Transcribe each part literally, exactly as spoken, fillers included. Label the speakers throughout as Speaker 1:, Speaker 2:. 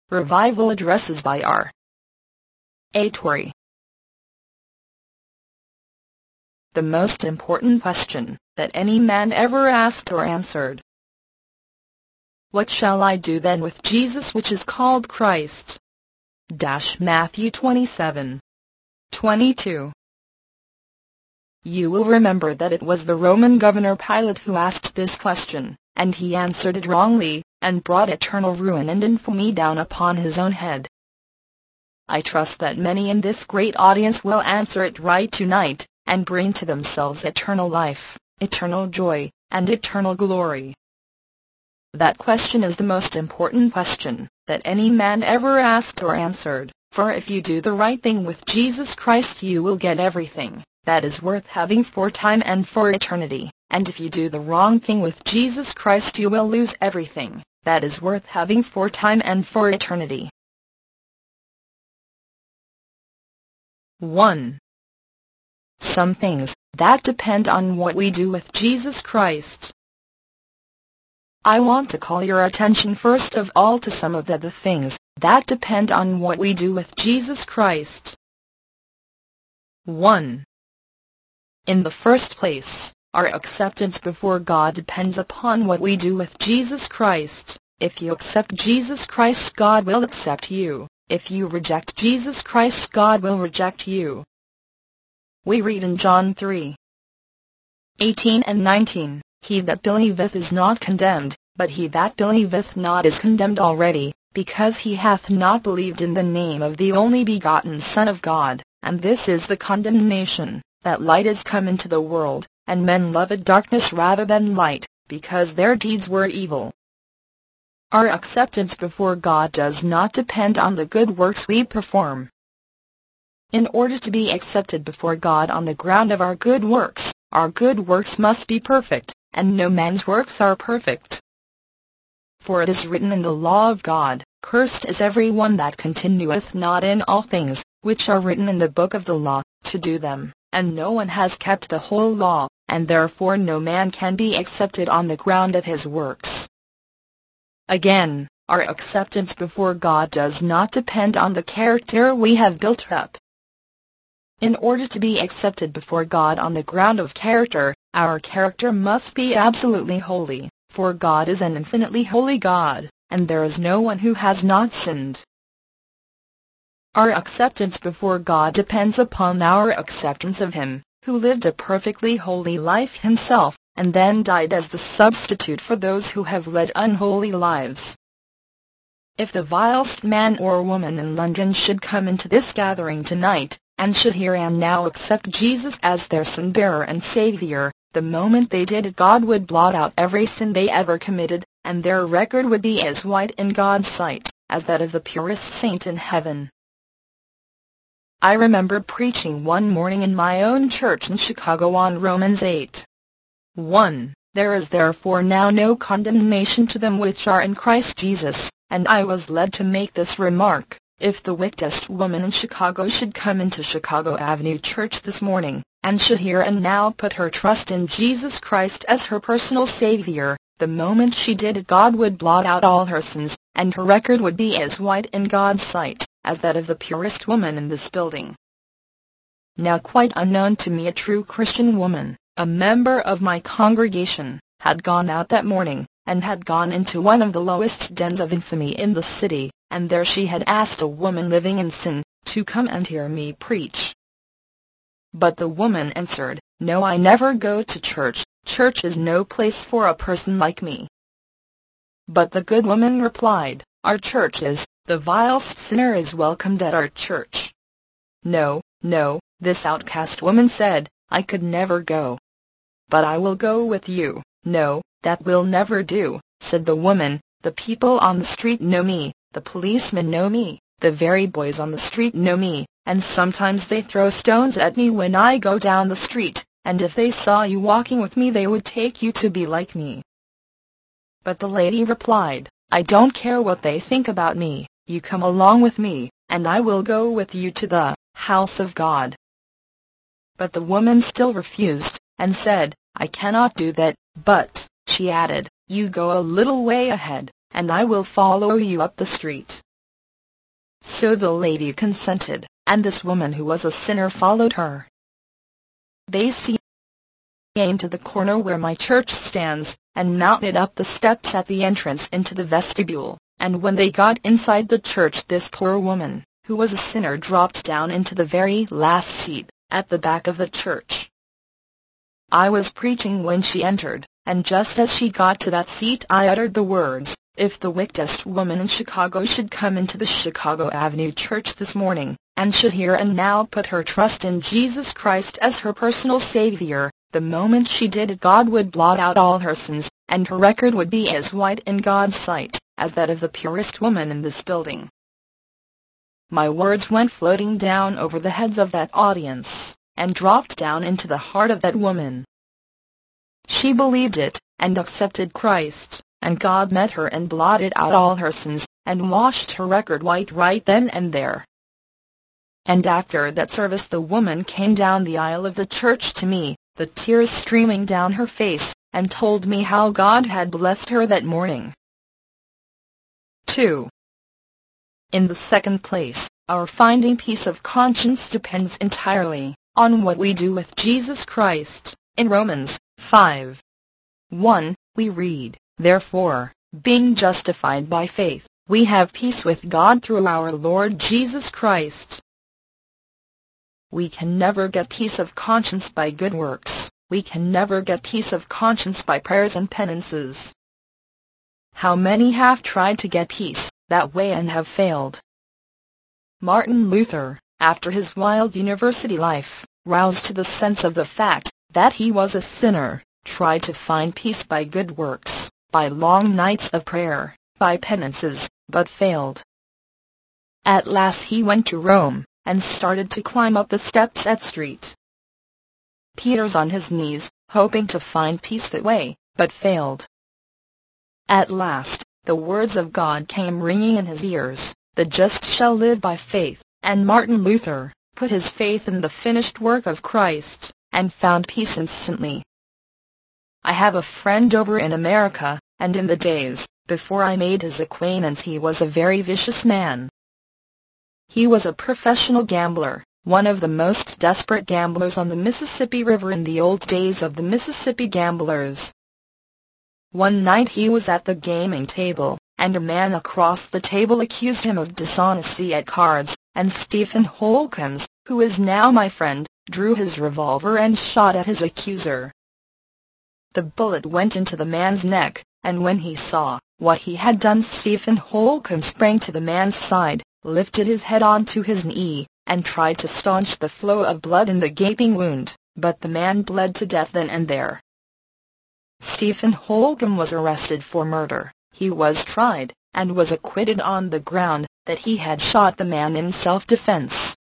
Speaker 1: Revival Addresses by R. A. Torrey. The most important question that any man ever asked or answered. What shall I do then with Jesus which is called Christ? Dash Matthew twenty-seven, twenty-two. You will remember that it was the Roman governor Pilate who asked this question, and he answered it wrongly, and brought eternal ruin and infamy down upon his own head. I trust that many in this great audience will answer it right tonight, and bring to themselves eternal life, eternal joy, and eternal glory. That question is the most important question that any man ever asked or answered, for if you do the right thing with Jesus Christ you will get everything that is worth having for time and for eternity, and if you do the wrong thing with Jesus Christ you will lose everything that is worth having for time and for eternity. one. Some things that depend on what we do with Jesus Christ. I want to call your attention first of all to some of the, the things that depend on what we do with Jesus Christ. one. In the first place, our acceptance before God depends upon what we do with Jesus Christ. If you accept Jesus Christ, God will accept you. If you reject Jesus Christ, God will reject you. We read in John three, eighteen and nineteen, He that believeth is not condemned, but he that believeth not is condemned already, because he hath not believed in the name of the only begotten Son of God. And this is the condemnation, that light is come into the world, and men loved darkness rather than light, because their deeds were evil. Our acceptance before God does not depend on the good works we perform. In order to be accepted before God on the ground of our good works, our good works must be perfect, and no man's works are perfect. For it is written in the law of God, Cursed is every one that continueth not in all things, which are written in the book of the law, to do them, and no one has kept the whole law, and therefore no man can be accepted on the ground of his works. Again, our acceptance before God does not depend on the character we have built up. In order to be accepted before God on the ground of character, our character must be absolutely holy, for God is an infinitely holy God, and there is no one who has not sinned. Our acceptance before God depends upon our acceptance of Him, who lived a perfectly holy life himself, and then died as the substitute for those who have led unholy lives. If the vilest man or woman in London should come into this gathering tonight, and should here and now accept Jesus as their sin-bearer and Savior, the moment they did it God would blot out every sin they ever committed, and their record would be as white in God's sight as that of the purest saint in heaven. I remember preaching one morning in my own church in Chicago on Romans eight. one. There is therefore now no condemnation to them which are in Christ Jesus, and I was led to make this remark. If the wickedest woman in Chicago should come into Chicago Avenue Church this morning, and should here and now put her trust in Jesus Christ as her personal Savior, the moment she did it God would blot out all her sins, and her record would be as white in God's sight as that of the purest woman in this building. Now quite unknown to me, a true Christian woman, a member of my congregation, had gone out that morning, and had gone into one of the lowest dens of infamy in the city, and there she had asked a woman living in sin to come and hear me preach. But the woman answered, No, I never go to church. Church is no place for a person like me. But the good woman replied, Our church is. The vilest sinner is welcomed at our church. No, no, this outcast woman said, I could never go. But I will go with you. No, that will never do, said the woman. The people on the street know me, the policemen know me, the very boys on the street know me, and sometimes they throw stones at me when I go down the street, and if they saw you walking with me they would take you to be like me. But the lady replied, I don't care what they think about me. You come along with me, and I will go with you to the house of God. But the woman still refused, and said, I cannot do that, but, she added, you go a little way ahead, and I will follow you up the street. So the lady consented, and this woman who was a sinner followed her. They came to the corner where my church stands, and mounted up the steps at the entrance into the vestibule, and when they got inside the church this poor woman, who was a sinner, dropped down into the very last seat, at the back of the church. I was preaching when she entered, and just as she got to that seat I uttered the words, "If the wickedest woman in Chicago should come into the Chicago Avenue Church this morning, and should hear and now put her trust in Jesus Christ as her personal Savior, the moment she did it God would blot out all her sins, and her record would be as white in God's sight as that of the purest woman in this building." My words went floating down over the heads of that audience, and dropped down into the heart of that woman. She believed it, and accepted Christ, and God met her and blotted out all her sins, and washed her record white right then and there. And after that service the woman came down the aisle of the church to me, the tears streaming down her face, and told me how God had blessed her that morning. two. In the second place, our finding peace of conscience depends entirely on what we do with Jesus Christ. In Romans five one, we read, "Therefore, being justified by faith, we have peace with God through our Lord Jesus Christ." We can never get peace of conscience by good works. We can never get peace of conscience by prayers and penances. How many have tried to get peace that way and have failed? Martin Luther, after his wild university life, roused to the sense of the fact that he was a sinner, tried to find peace by good works, by long nights of prayer, by penances, but failed. At last he went to Rome, and started to climb up the steps at Street Peter's on his knees, hoping to find peace that way, but failed. At last, the words of God came ringing in his ears, "The just shall live by faith," and Martin Luther put his faith in the finished work of Christ, and found peace instantly. I have a friend over in America, and in the days before I made his acquaintance he was a very vicious man. He was a professional gambler, one of the most desperate gamblers on the Mississippi River in the old days of the Mississippi Gamblers. One night he was at the gaming table, and a man across the table accused him of dishonesty at cards, and Stephen Holcombs, who is now my friend, drew his revolver and shot at his accuser. The bullet went into the man's neck, and when he saw what he had done, Stephen Holcombs sprang to the man's side, lifted his head onto his knee, and tried to staunch the flow of blood in the gaping wound, but the man bled to death then and there. Stephen Holcomb was arrested for murder. He was tried, and was acquitted on the ground that he had shot the man in self-defense.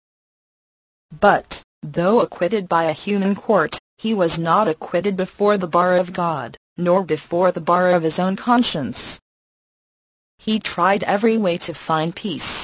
Speaker 1: But, though acquitted by a human court, he was not acquitted before the bar of God, nor before the bar of his own conscience. He tried every way to find peace.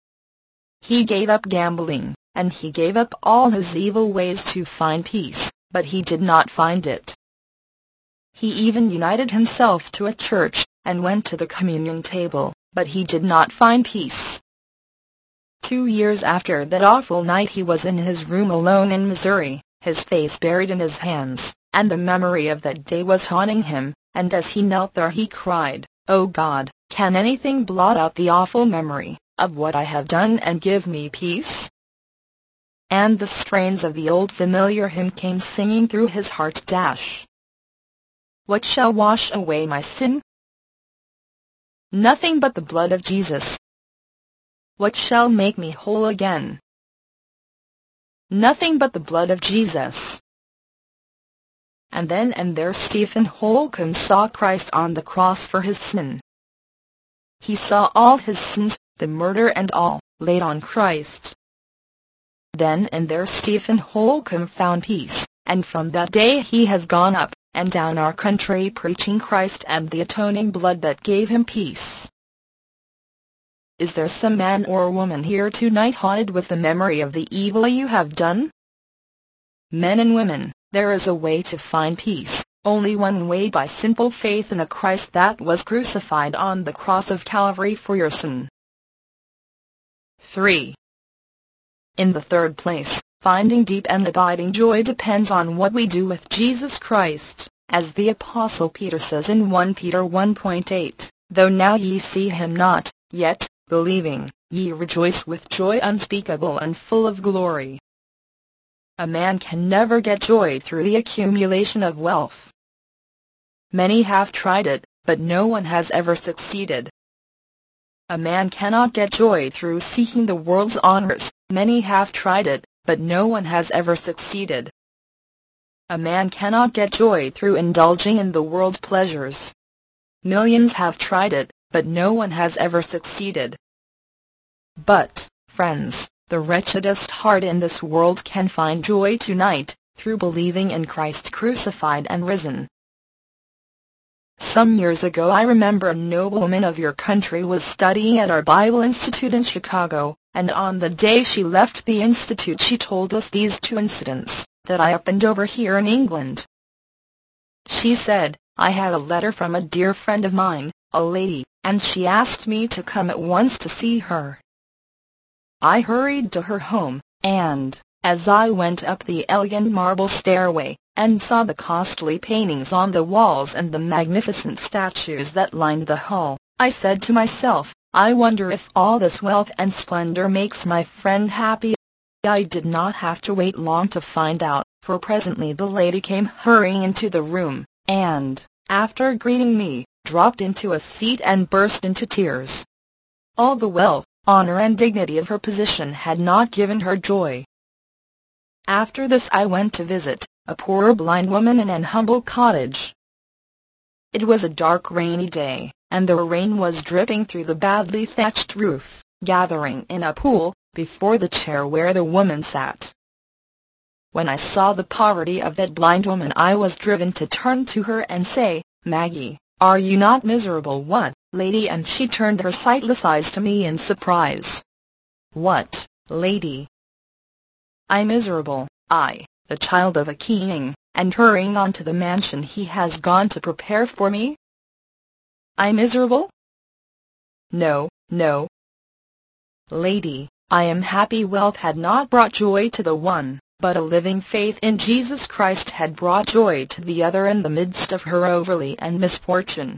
Speaker 1: He gave up gambling, and he gave up all his evil ways to find peace, but he did not find it. He even united himself to a church, and went to the communion table, but he did not find peace. Two years after that awful night he was in his room alone in Missouri, his face buried in his hands, and the memory of that day was haunting him, and as he knelt there he cried, "Oh God, can anything blot out the awful memory of what I have done and give me peace?" And the strains of the old familiar hymn came singing through his heart. Dash. What shall wash away my sin? Nothing but the blood of Jesus. What shall make me whole again? Nothing but the blood of Jesus. And then and there Stephen Holcomb saw Christ on the cross for his sin. He saw all his sins, the murder and all, laid on Christ. Then and there Stephen Holcomb found peace, and from that day he has gone up and down our country preaching Christ and the atoning blood that gave him peace. Is there some man or woman here tonight haunted with the memory of the evil you have done? Men and women, there is a way to find peace, only one way, by simple faith in a Christ that was crucified on the cross of Calvary for your sin. three. In the third place, finding deep and abiding joy depends on what we do with Jesus Christ, as the Apostle Peter says in First Peter one eight, "Though now ye see him not, yet, believing, ye rejoice with joy unspeakable and full of glory." A man can never get joy through the accumulation of wealth. Many have tried it, but no one has ever succeeded. A man cannot get joy through seeking the world's honors. Many have tried it, but no one has ever succeeded. A man cannot get joy through indulging in the world's pleasures. Millions have tried it, but no one has ever succeeded. But, friends, the wretchedest heart in this world can find joy tonight, through believing in Christ crucified and risen. Some years ago I remember a noblewoman of your country was studying at our Bible Institute in Chicago, and on the day she left the institute she told us these two incidents that happened over here in England. She said, "I had a letter from a dear friend of mine, a lady, and she asked me to come at once to see her. I hurried to her home, and, as I went up the elegant marble stairway, and saw the costly paintings on the walls and the magnificent statues that lined the hall, I said to myself, I wonder if all this wealth and splendor makes my friend happy." I did not have to wait long to find out, for presently the lady came hurrying into the room, and, after greeting me, dropped into a seat and burst into tears. All the wealth, honor and dignity of her position had not given her joy. After this I went to visit a poor blind woman in an humble cottage. It was a dark rainy day, and the rain was dripping through the badly thatched roof, gathering in a pool before the chair where the woman sat. When I saw the poverty of that blind woman I was driven to turn to her and say, "Maggie, are you not miserable?" "What, lady?" And she turned her sightless eyes to me in surprise. "What, lady?" "I'm miserable, I, the child of a king, and hurrying on to the mansion he has gone to prepare for me." "I'm miserable? No, no, lady, I am happy." Wealth had not brought joy to the one, but a living faith in Jesus Christ had brought joy to the other in the midst of her poverty and misfortune.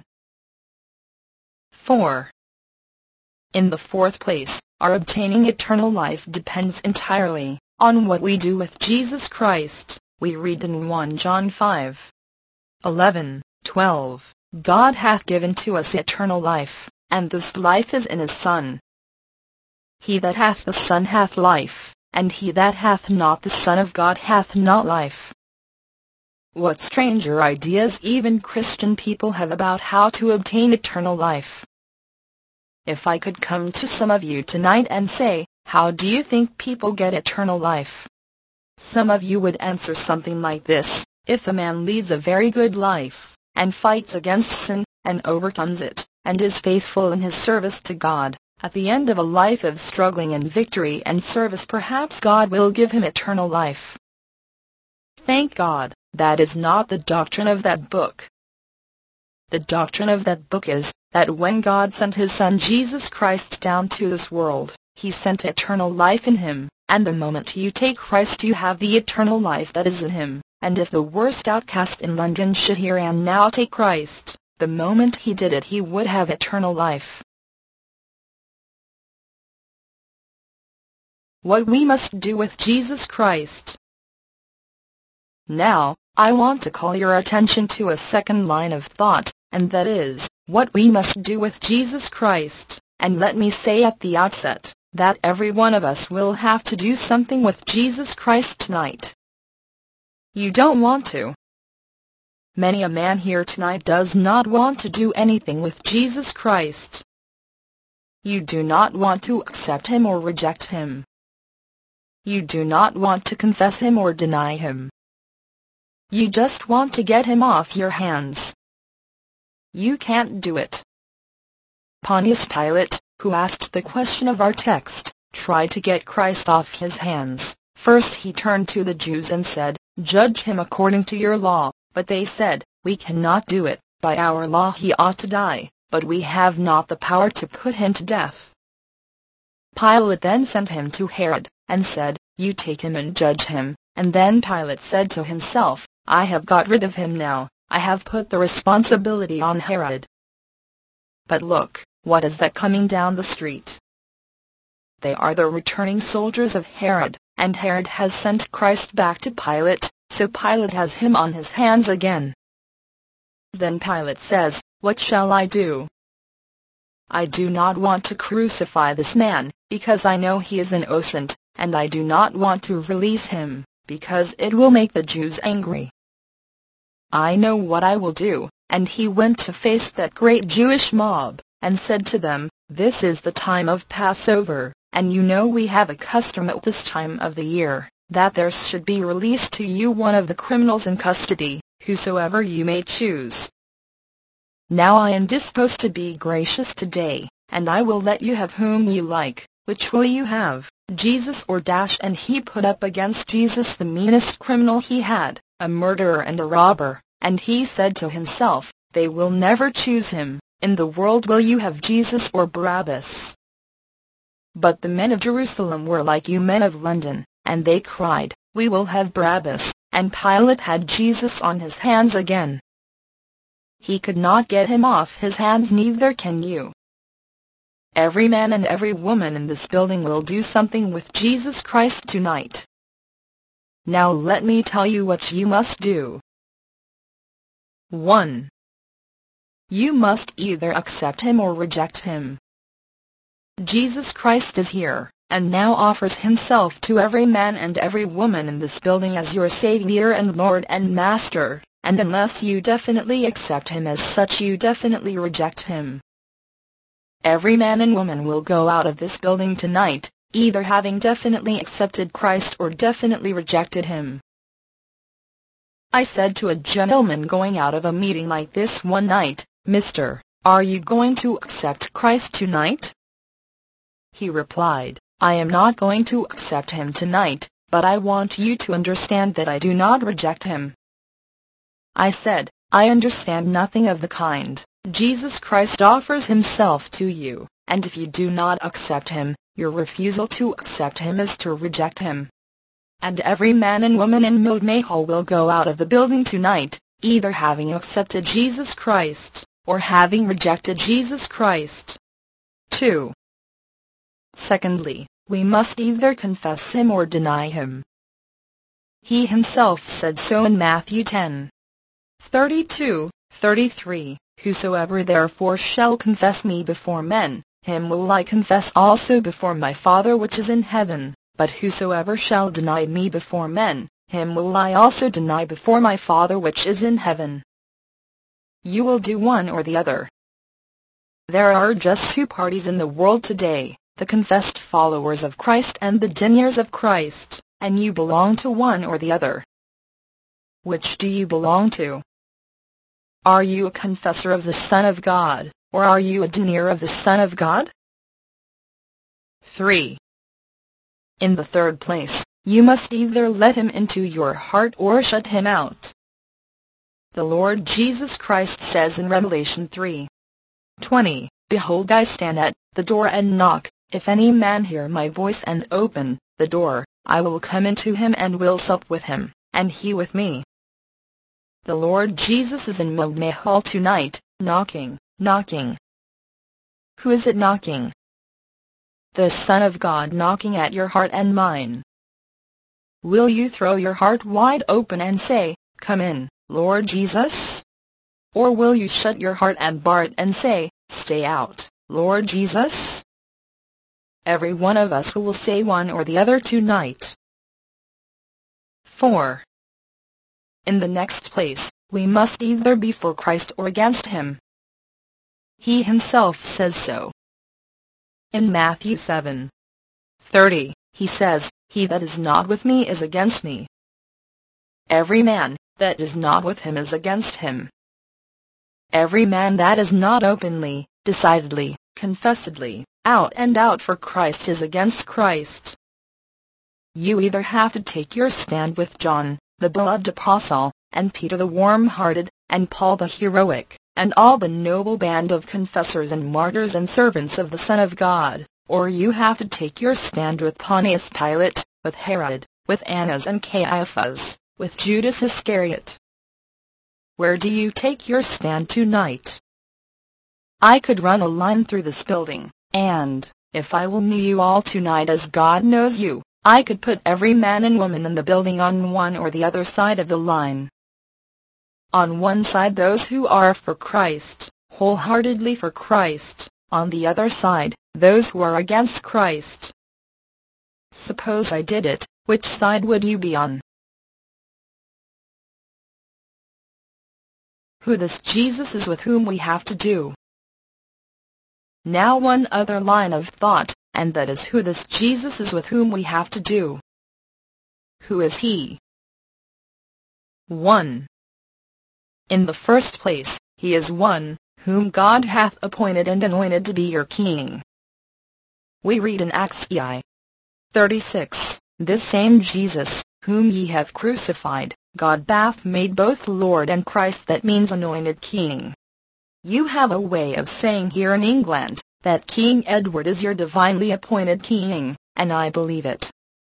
Speaker 1: four. In the fourth place, our obtaining eternal life depends entirely on what we do with Jesus Christ. We read in First John five, eleven, twelve, "God hath given to us eternal life, and this life is in his Son. He that hath the Son hath life, and he that hath not the Son of God hath not life." What stranger ideas even Christian people have about how to obtain eternal life. If I could come to some of you tonight and say, "How do you think people get eternal life?" some of you would answer something like this: "If a man leads a very good life, and fights against sin, and overcomes it, and is faithful in his service to God, at the end of a life of struggling and victory and service perhaps God will give him eternal life." Thank God, that is not the doctrine of that book. The doctrine of that book is, that when God sent his Son Jesus Christ down to this world, he sent eternal life in him, and the moment you take Christ you have the eternal life that is in him, and if the worst outcast in London should hear and now take Christ, the moment he did it he would have eternal life. What we must do with Jesus Christ. Now, I want to call your attention to a second line of thought, and that is, what we must do with Jesus Christ. And let me say at the outset, that every one of us will have to do something with Jesus Christ tonight. You don't want to. Many a man here tonight does not want to do anything with Jesus Christ. You do not want to accept him or reject him. You do not want to confess him or deny him. You just want to get him off your hands. You can't do it. Pontius Pilate, who asked the question of our text, tried to get Christ off his hands. First he turned to the Jews and said, "Judge him according to your law." But they said, "We cannot do it. By our law he ought to die, but we have not the power to put him to death." Pilate then sent him to Herod, and said, "You take him and judge him." And then Pilate said to himself, "I have got rid of him now, I have put the responsibility on Herod. But look, what is that coming down the street? They are the returning soldiers of Herod, and Herod has sent Christ back to Pilate, so Pilate has him on his hands again." Then Pilate says, "What shall I do? I do not want to crucify this man, because I know he is innocent, and I do not want to release him, because it will make the Jews angry. I know what I will do." And he went to face that great Jewish mob, and said to them, "This is the time of Passover, and you know we have a custom at this time of the year, that there should be released to you one of the criminals in custody, whosoever you may choose. Now I am disposed to be gracious today, and I will let you have whom you like. Which will you have, Jesus or dash?" And he put up against Jesus the meanest criminal he had, a murderer and a robber, and he said to himself, "They will never choose him. In the world will you have Jesus or Barabbas?" But the men of Jerusalem were like you men of London, and they cried, "We will have Barabbas." And Pilate had Jesus on his hands again. He could not get him off his hands, neither can you. Every man and every woman in this building will do something with Jesus Christ tonight. Now let me tell you what you must do. one. You must either accept him or reject him. Jesus Christ is here, and now offers himself to every man and every woman in this building as your Savior and Lord and Master, and unless you definitely accept him as such, you definitely reject him. Every man and woman will go out of this building tonight, either having definitely accepted Christ or definitely rejected him. I said to a gentleman going out of a meeting like this one night, "Mister, are you going to accept Christ tonight?" He replied, "I am not going to accept him tonight, but I want you to understand that I do not reject him." I said, "I understand nothing of the kind. Jesus Christ offers himself to you, and if you do not accept him, your refusal to accept him is to reject him. And every man and woman in Mildmay Hall will go out of the building tonight, either having accepted Jesus Christ, or having rejected Jesus Christ. two. Secondly, we must either confess him or deny him. He himself said so in Matthew ten thirty-two, thirty-three, "Whosoever therefore shall confess me before men, him will I confess also before my Father which is in heaven. But whosoever shall deny me before men, him will I also deny before my Father which is in heaven." You will do one or the other. There are just two parties in the world today, the confessed followers of Christ and the deniers of Christ, and you belong to one or the other. Which do you belong to? Are you a confessor of the Son of God, or are you a denier of the Son of God? three. In the third place, you must either let him into your heart or shut him out. The Lord Jesus Christ says in Revelation three twenty, "Behold, I stand at the door and knock. If any man hear my voice and open the door, I will come into him and will sup with him, and he with me." The Lord Jesus is in Mildmay Hall tonight, knocking, knocking. Who is it knocking? The Son of God knocking at your heart and mine. Will you throw your heart wide open and say, "Come in, Lord Jesus"? Or will you shut your heart and bar it and say, "Stay out, Lord Jesus"? Every one of us will say one or the other tonight. four. In the next place, we must either be for Christ or against him. He himself says so. In Matthew seven thirty, he says, "He that is not with me is against me. Every man that is not with him is against him." Every man that is not openly, decidedly, confessedly, out and out for Christ is against Christ. You either have to take your stand with John, the beloved apostle, and Peter the warm-hearted, and Paul the heroic, and all the noble band of confessors and martyrs and servants of the Son of God, or you have to take your stand with Pontius Pilate, with Herod, with Annas and Caiaphas, with Judas Iscariot. Where do you take your stand tonight? I could run a line through this building, and, if I will know you all tonight as God knows you, I could put every man and woman in the building on one or the other side of the line. On one side those who are for Christ, wholeheartedly for Christ, on the other side, those who are against Christ. Suppose I did it, which side would you be on? Who this Jesus is with whom we have to do. Now one other line of thought, and that is who this Jesus is with whom we have to do. Who is he? one. In the first place, he is one, whom God hath appointed and anointed to be your king. We read in Acts thirty-six, This same Jesus, whom ye have crucified, God hath made both Lord and Christ. That means anointed king. You have a way of saying here in England, that King Edward is your divinely appointed king, and I believe it.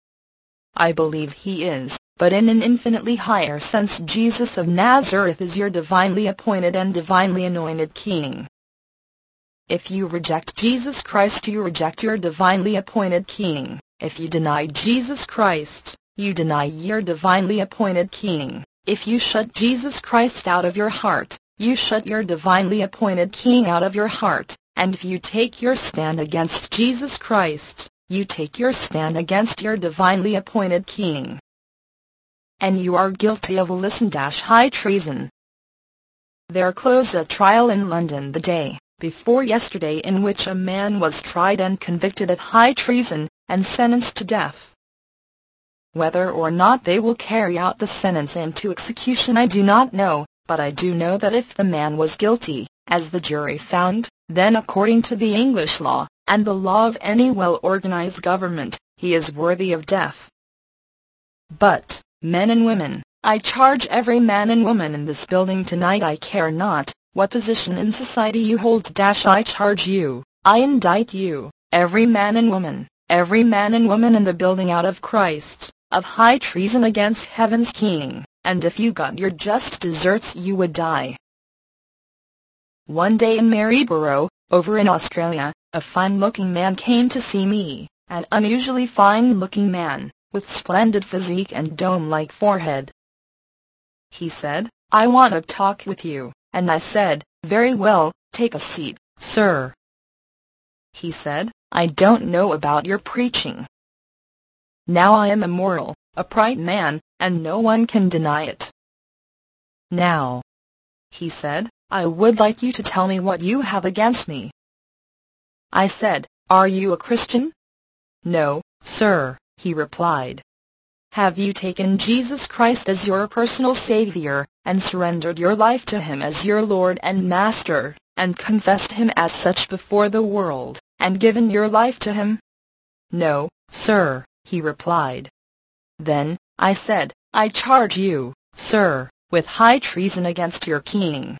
Speaker 1: I believe he is, but in an infinitely higher sense Jesus of Nazareth is your divinely appointed and divinely anointed king. If you reject Jesus Christ, you reject your divinely appointed king. If you deny Jesus Christ, you deny your divinely appointed king. If you shut Jesus Christ out of your heart, you shut your divinely appointed king out of your heart. And if you take your stand against Jesus Christ, you take your stand against your divinely appointed king. And you are guilty of listen-high treason. There closed a trial in London the day before yesterday in which a man was tried and convicted of high treason, and sentenced to death. Whether or not they will carry out the sentence into execution I do not know, but I do know that if the man was guilty, as the jury found, then according to the English law, and the law of any well-organized government, he is worthy of death. But, men and women, I charge every man and woman in this building tonight, I care not what position in society you hold, I charge you, I indict you, every man and woman, every man and woman in the building out of Christ, of high treason against heaven's king, and if you got your just deserts you would die. One day in Maryborough, over in Australia, a fine-looking man came to see me, an unusually fine-looking man, with splendid physique and dome-like forehead. He said, I want to talk with you, and I said, very well, take a seat, sir. He said, I don't know about your preaching. Now I am a moral, upright man, and no one can deny it. Now, he said, I would like you to tell me what you have against me. I said, are you a Christian? No, sir, he replied. Have you taken Jesus Christ as your personal Savior, and surrendered your life to Him as your Lord and Master, and confessed Him as such before the world, and given your life to Him? No, sir, he replied. Then, I said, I charge you, sir, with high treason against your King.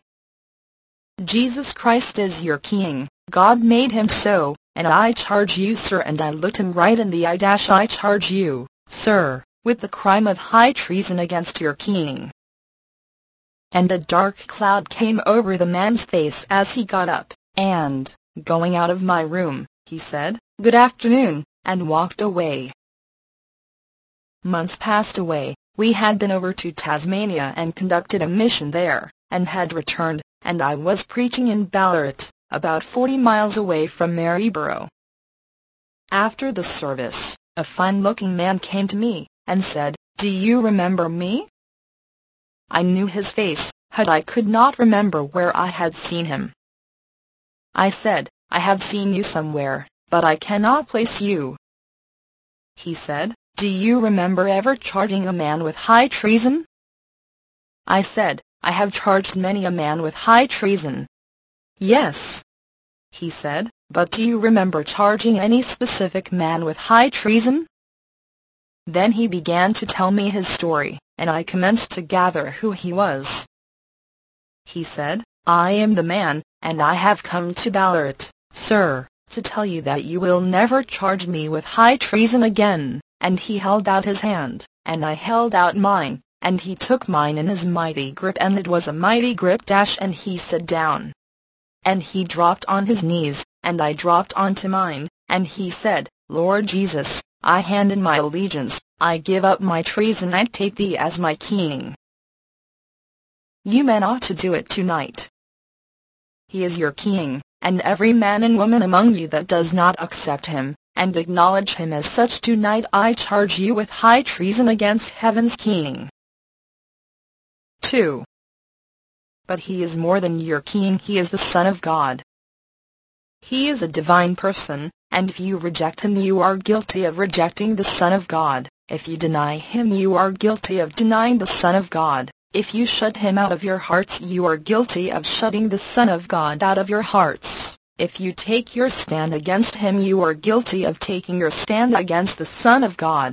Speaker 1: Jesus Christ is your King, God made Him so, and I charge you, sir, and I looked him right in the eye, I charge you, sir, with the crime of high treason against your King. And a dark cloud came over the man's face as he got up, and, going out of my room, he said, good afternoon, and walked away. Months passed away. We had been over to Tasmania and conducted a mission there, and had returned, and I was preaching in Ballarat, about forty miles away from Maryborough. After the service, a fine-looking man came to me, and said, do you remember me? I knew his face, but I could not remember where I had seen him. I said, I have seen you somewhere, but I cannot place you. He said, do you remember ever charging a man with high treason? I said, I have charged many a man with high treason. Yes. He said, but do you remember charging any specific man with high treason? Then he began to tell me his story, and I commenced to gather who he was. He said, I am the man, and I have come to Ballarat, sir, to tell you that you will never charge me with high treason again." And he held out his hand, and I held out mine, and he took mine in his mighty grip, and it was a mighty grip dash, and he sat down. And he dropped on his knees, and I dropped onto mine, and he said, "Lord Jesus, I hand in my allegiance, I give up my treason, I take thee as my king." You men ought to do it tonight. He is your king, and every man and woman among you that does not accept him, and acknowledge him as such tonight, I charge you with high treason against heaven's king. two. But he is more than your king, he is the Son of God. He is a divine person, and if you reject him you are guilty of rejecting the Son of God. If you deny him you are guilty of denying the Son of God. If you shut him out of your hearts you are guilty of shutting the Son of God out of your hearts. If you take your stand against him you are guilty of taking your stand against the Son of God.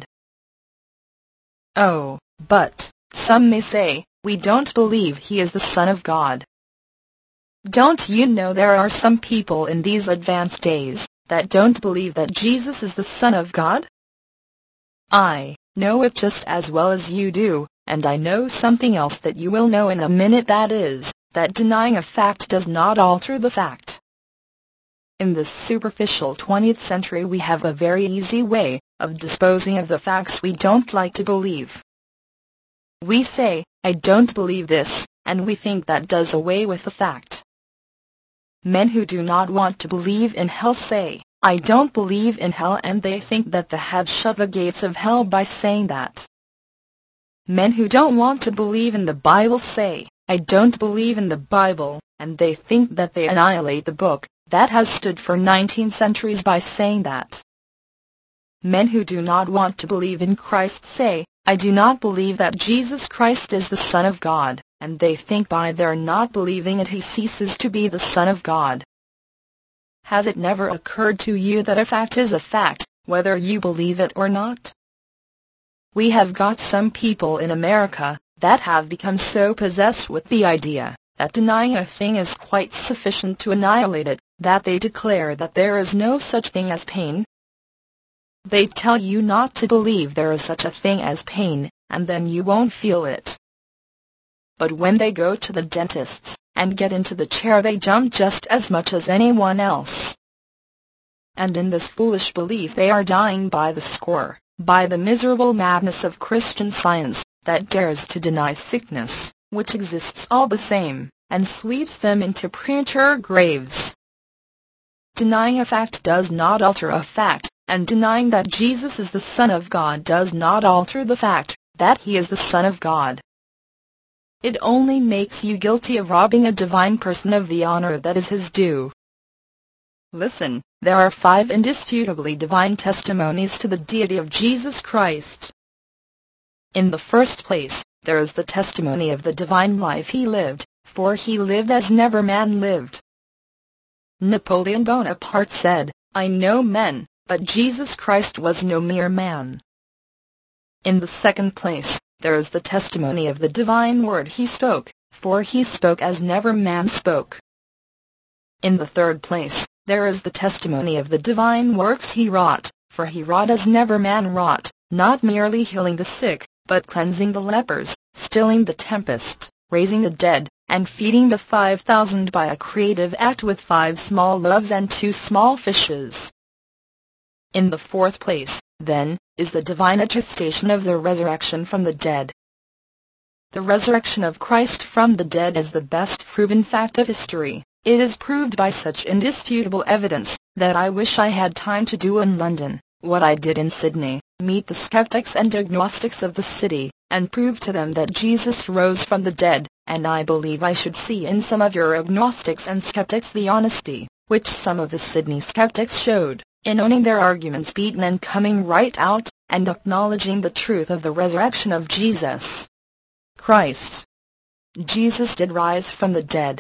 Speaker 1: Oh, but, some may say, we don't believe he is the Son of God. Don't you know there are some people in these advanced days that don't believe that Jesus is the Son of God? I know it just as well as you do, and I know something else that you will know in a minute, that is, that denying a fact does not alter the fact. In this superficial twentieth century we have a very easy way of disposing of the facts we don't like to believe. We say, "I don't believe this," and we think that does away with the fact. Men who do not want to believe in hell say, "I don't believe in hell," and they think that they have shut the gates of hell by saying that. Men who don't want to believe in the Bible say, "I don't believe in the Bible," and they think that they annihilate the book that has stood for nineteen centuries by saying that. Men who do not want to believe in Christ say, "I do not believe that Jesus Christ is the Son of God," and they think by their not believing it he ceases to be the Son of God. Has it never occurred to you that a fact is a fact, whether you believe it or not? We have got some people in America that have become so possessed with the idea that denying a thing is quite sufficient to annihilate it, that they declare that there is no such thing as pain. They tell you not to believe there is such a thing as pain, and then you won't feel it. But when they go to the dentist's and get into the chair they jump just as much as anyone else. And in this foolish belief they are dying by the score, by the miserable madness of Christian Science, that dares to deny sickness, which exists all the same, and sweeps them into premature graves. Denying a fact does not alter a fact, and denying that Jesus is the Son of God does not alter the fact that he is the Son of God. It only makes you guilty of robbing a divine person of the honor that is his due. Listen, there are five indisputably divine testimonies to the deity of Jesus Christ. In the first place, there is the testimony of the divine life he lived, for he lived as never man lived. Napoleon Bonaparte said, "I know men, but Jesus Christ was no mere man." In the second place, there is the testimony of the divine word he spoke, for he spoke as never man spoke. In the third place, there is the testimony of the divine works he wrought, for he wrought as never man wrought, not merely healing the sick, but cleansing the lepers, stilling the tempest, raising the dead, and feeding the five thousand by a creative act with five small loaves and two small fishes. In the fourth place, then, is the divine attestation of the resurrection from the dead. The resurrection of Christ from the dead is the best proven fact of history. It is proved by such indisputable evidence, that I wish I had time to do in London what I did in Sydney, meet the skeptics and agnostics of the city, and prove to them that Jesus rose from the dead, and I believe I should see in some of your agnostics and skeptics the honesty, which some of the Sydney skeptics showed, in owning their arguments beaten and coming right out, and acknowledging the truth of the resurrection of Jesus Christ. Jesus did rise from the dead.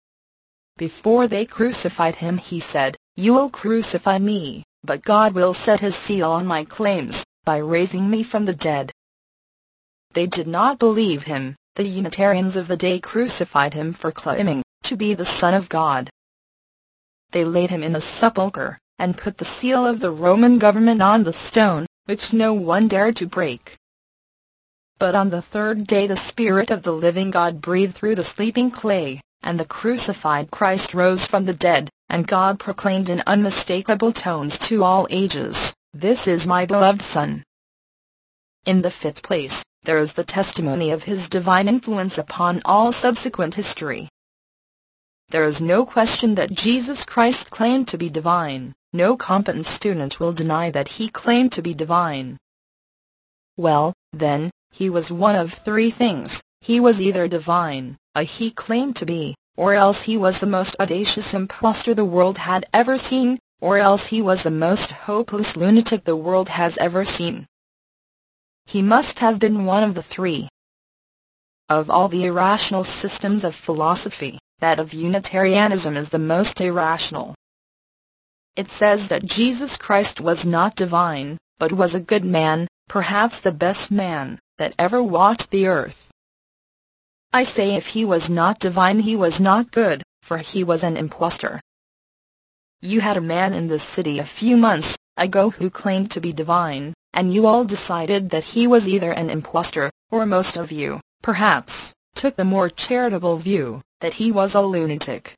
Speaker 1: Before they crucified him he said, "You will crucify me, but God will set his seal on my claims, by raising me from the dead." They did not believe him. The Unitarians of the day crucified him for claiming to be the Son of God. They laid him in a sepulchre, and put the seal of the Roman government on the stone, which no one dared to break. But on the third day the Spirit of the living God breathed through the sleeping clay, and the crucified Christ rose from the dead, and God proclaimed in unmistakable tones to all ages, "This is my beloved Son." In the fifth place, there is the testimony of his divine influence upon all subsequent history. There is no question that Jesus Christ claimed to be divine. No competent student will deny that he claimed to be divine. Well, then, he was one of three things. He was either divine, a he claimed to be, or else he was the most audacious impostor the world had ever seen, or else he was the most hopeless lunatic the world has ever seen. He must have been one of the three. Of all the irrational systems of philosophy, that of Unitarianism is the most irrational. It says that Jesus Christ was not divine, but was a good man, perhaps the best man that ever walked the earth. I say if he was not divine he was not good, for he was an impostor. You had a man in this city a few months ago who claimed to be divine, and you all decided that he was either an impostor, or most of you, perhaps, took the more charitable view, that he was a lunatic.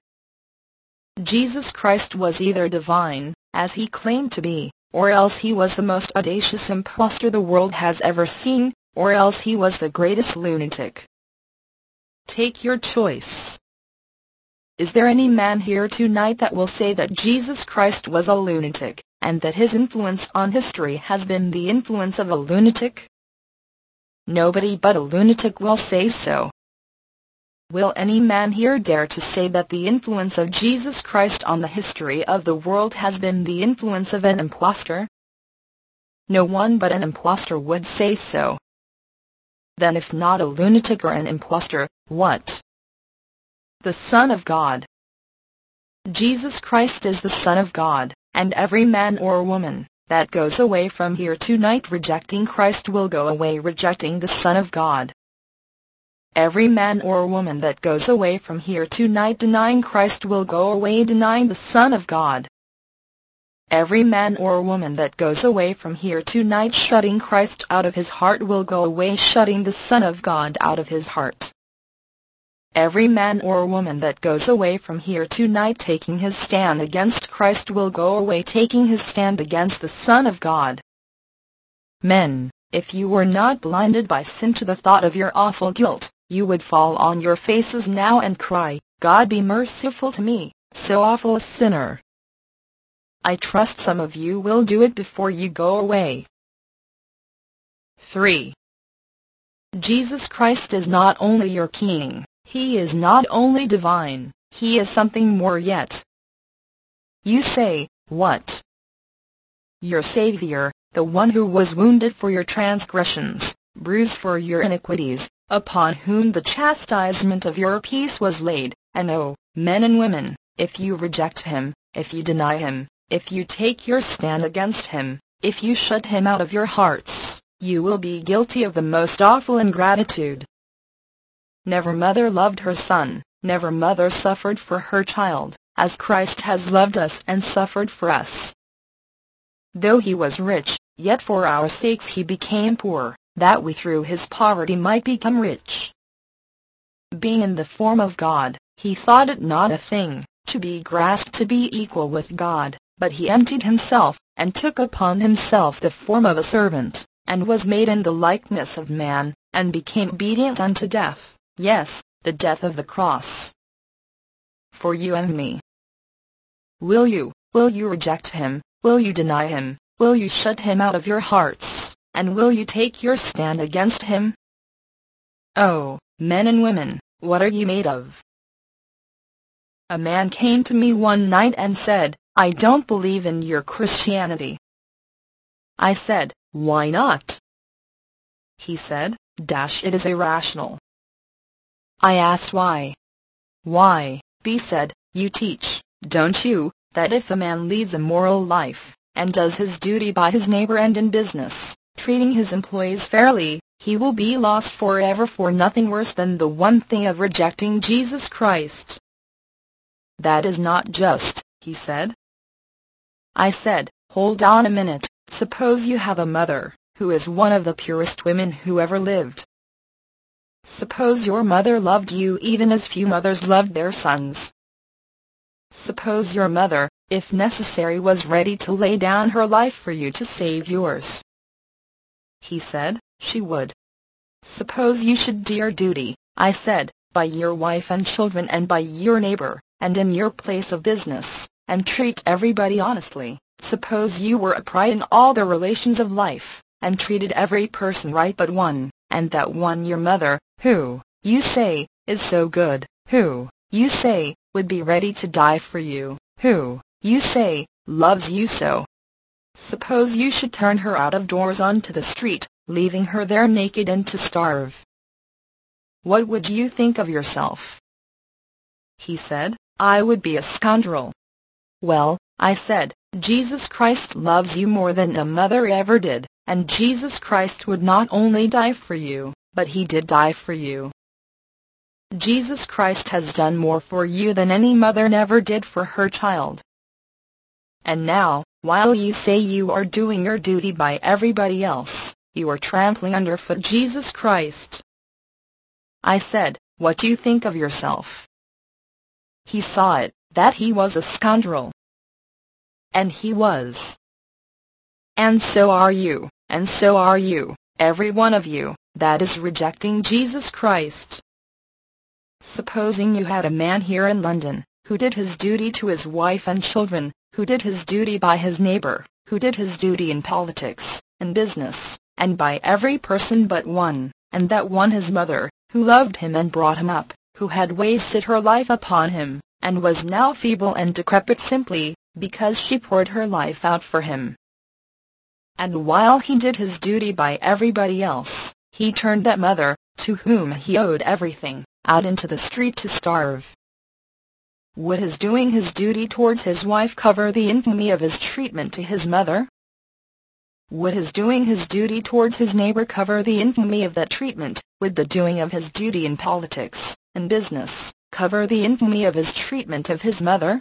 Speaker 1: Jesus Christ was either divine, as he claimed to be, or else he was the most audacious impostor the world has ever seen, or else he was the greatest lunatic. Take your choice. Is there any man here tonight that will say that Jesus Christ was a lunatic, and that his influence on history has been the influence of a lunatic? Nobody but a lunatic will say so. Will any man here dare to say that the influence of Jesus Christ on the history of the world has been the influence of an impostor? No one but an impostor would say so. Then if not a lunatic or an impostor, what? The Son of God. Jesus Christ is the Son of God, and every man or woman that goes away from here tonight rejecting Christ will go away rejecting the Son of God. Every man or woman that goes away from here tonight denying Christ will go away denying the Son of God. Every man or woman that goes away from here tonight shutting Christ out of his heart will go away shutting the Son of God out of his heart. Every man or woman that goes away from here tonight taking his stand against Christ will go away taking his stand against the Son of God. Men, if you were not blinded by sin to the thought of your awful guilt, you would fall on your faces now and cry, "God be merciful to me, so awful a sinner." I trust some of you will do it before you go away. three. Jesus Christ is not only your King, he is not only divine, he is something more yet. You say, what? Your Savior, the one who was wounded for your transgressions, bruised for your iniquities, upon whom the chastisement of your peace was laid, and oh, men and women, if you reject him, if you deny him, if you take your stand against him, if you shut him out of your hearts, you will be guilty of the most awful ingratitude. Never mother loved her son, never mother suffered for her child, as Christ has loved us and suffered for us. Though he was rich, yet for our sakes he became poor, that we through his poverty might become rich. Being in the form of God, he thought it not a thing to be grasped to be equal with God, but he emptied himself, and took upon himself the form of a servant, and was made in the likeness of man, and became obedient unto death, yes, the death of the cross. For you and me. Will you, will you reject him, will you deny him, will you shut him out of your hearts, and will you take your stand against him? Oh, men and women, what are you made of? A man came to me one night and said, "I don't believe in your Christianity." I said, "Why not?" He said, Dash, it is irrational." I asked why. "Why," B said, "you teach, don't you, that if a man leads a moral life, and does his duty by his neighbor and in business, treating his employees fairly, he will be lost forever for nothing worse than the one thing of rejecting Jesus Christ." "That is not just," he said. I said, hold on a minute, suppose you have a mother, who is one of the purest women who ever lived. Suppose your mother loved you even as few mothers loved their sons. Suppose your mother, if necessary, was ready to lay down her life for you to save yours. He said, she would. Suppose you should do your duty, I said, by your wife and children and by your neighbor, and in your place of business, and treat everybody honestly. Suppose you were upright in all the relations of life, and treated every person right but one, and that one your mother, who, you say, is so good, who, you say, would be ready to die for you, who, you say, loves you so. Suppose you should turn her out of doors onto the street, leaving her there naked and to starve. What would you think of yourself? He said, I would be a scoundrel. Well, I said, Jesus Christ loves you more than a mother ever did, and Jesus Christ would not only die for you, but he did die for you. Jesus Christ has done more for you than any mother never did for her child. And now, while you say you are doing your duty by everybody else, you are trampling underfoot Jesus Christ. I said, what do you think of yourself? He saw it, that he was a scoundrel. And he was. And so are you, and so are you, every one of you, that is rejecting Jesus Christ. Supposing you had a man here in London, who did his duty to his wife and children, who did his duty by his neighbor, who did his duty in politics, and business, and by every person but one, and that one his mother, who loved him and brought him up, who had wasted her life upon him, and was now feeble and decrepit simply because she poured her life out for him. And while he did his duty by everybody else, he turned that mother, to whom he owed everything, out into the street to starve. Would his doing his duty towards his wife cover the infamy of his treatment to his mother? Would his doing his duty towards his neighbor cover the infamy of that treatment? Would the doing of his duty in politics and business cover the infamy of his treatment of his mother?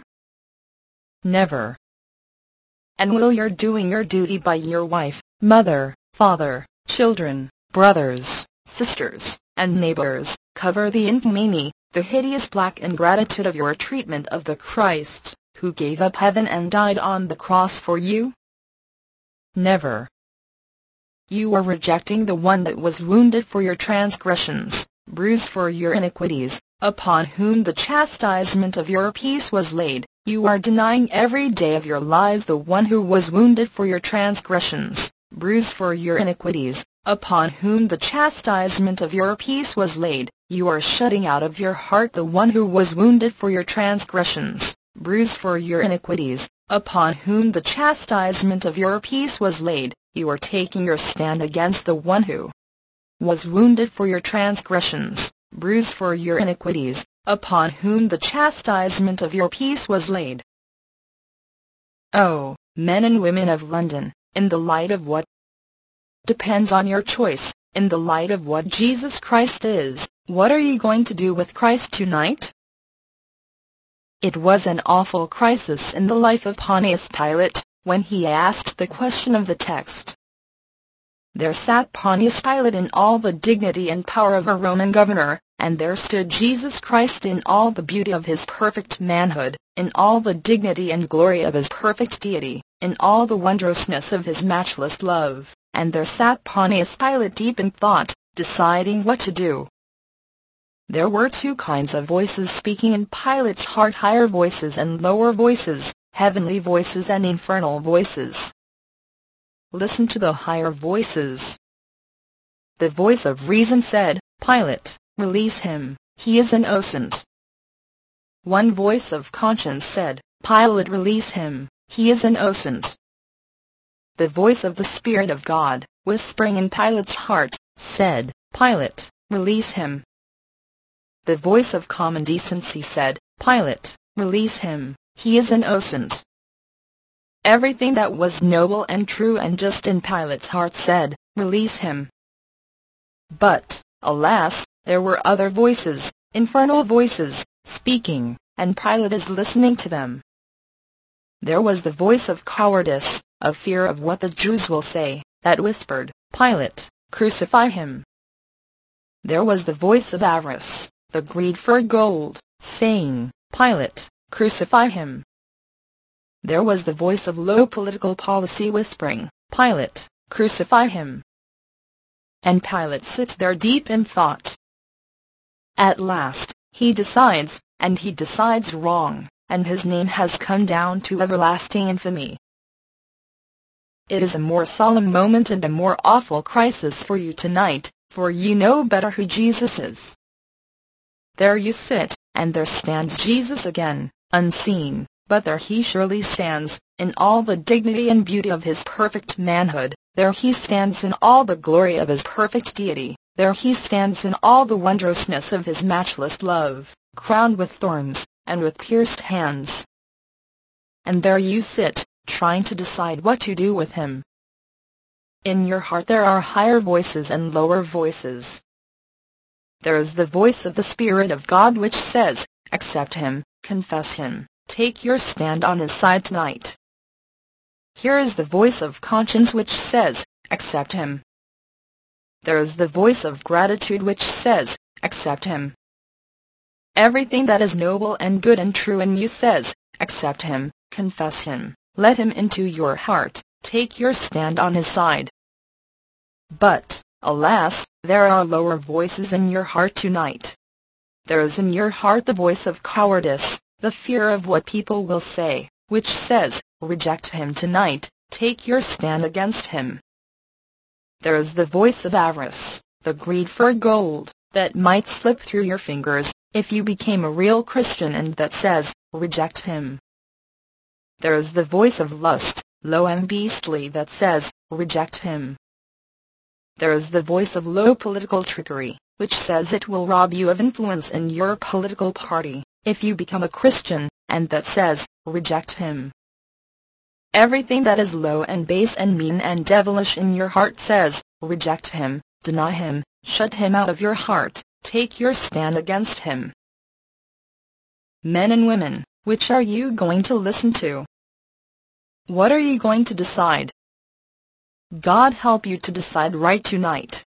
Speaker 1: Never. And will your doing your duty by your wife, mother, father, children, brothers, sisters, and neighbors cover the infamy, the hideous black ingratitude of your treatment of the Christ, who gave up heaven and died on the cross for you? Never. You are rejecting the one that was wounded for your transgressions, bruised for your iniquities, upon whom the chastisement of your peace was laid. You are denying every day of your lives the one who was wounded for your transgressions, bruised for your iniquities, upon whom the chastisement of your peace was laid. You are shutting out of your heart the one who was wounded for your transgressions, bruised for your iniquities, upon whom the chastisement of your peace was laid. You are taking your stand against the one who was wounded for your transgressions, bruised for your iniquities, upon whom the chastisement of your peace was laid. Oh, men and women of London, in the light of what depends on your choice, in the light of what Jesus Christ is, what are you going to do with Christ tonight? It was an awful crisis in the life of Pontius Pilate, when he asked the question of the text. There sat Pontius Pilate in all the dignity and power of a Roman governor, and there stood Jesus Christ in all the beauty of his perfect manhood, in all the dignity and glory of his perfect deity, in all the wondrousness of his matchless love, and there sat Pontius Pilate deep in thought, deciding what to do. There were two kinds of voices speaking in Pilate's heart, higher voices and lower voices, heavenly voices and infernal voices. Listen to the higher voices. The voice of reason said, Pilate, release him, he is innocent. One voice of conscience said, Pilate, release him, he is innocent. The voice of the Spirit of God, whispering in Pilate's heart, said, Pilate, release him. The voice of common decency said, Pilate, release him, he is innocent. Everything that was noble and true and just in Pilate's heart said, release him. But, alas, there were other voices, infernal voices, speaking, and Pilate is listening to them. There was the voice of cowardice, of fear of what the Jews will say, that whispered, "Pilate, crucify him." There was the voice of avarice, the greed for gold, saying, "Pilate, crucify him." There was the voice of low political policy whispering, "Pilate, crucify him." And Pilate sits there deep in thought. At last, he decides, and he decides wrong, and his name has come down to everlasting infamy. It is a more solemn moment and a more awful crisis for you tonight, for you know better who Jesus is. There you sit, and there stands Jesus again, unseen, but there he surely stands, in all the dignity and beauty of his perfect manhood. There he stands in all the glory of his perfect deity. There he stands in all the wondrousness of his matchless love, crowned with thorns, and with pierced hands. And there you sit, trying to decide what to do with him. In your heart there are higher voices and lower voices. There is the voice of the Spirit of God which says, accept him, confess him, take your stand on his side tonight. Here is the voice of conscience which says, accept him. There is the voice of gratitude which says, accept him. Everything that is noble and good and true in you says, accept him, confess him, let him into your heart, take your stand on his side. But, alas, there are lower voices in your heart tonight. There is in your heart the voice of cowardice, the fear of what people will say, which says, reject him tonight, take your stand against him. There is the voice of avarice, the greed for gold, that might slip through your fingers, if you became a real Christian, and that says, reject him. There is the voice of lust, low and beastly, that says, reject him. There is the voice of low political trickery, which says it will rob you of influence in your political party, if you become a Christian, and that says, reject him. Everything that is low and base and mean and devilish in your heart says, reject him, deny him, shut him out of your heart, take your stand against him. Men and women, which are you going to listen to? What are you going to decide? God help you to decide right tonight.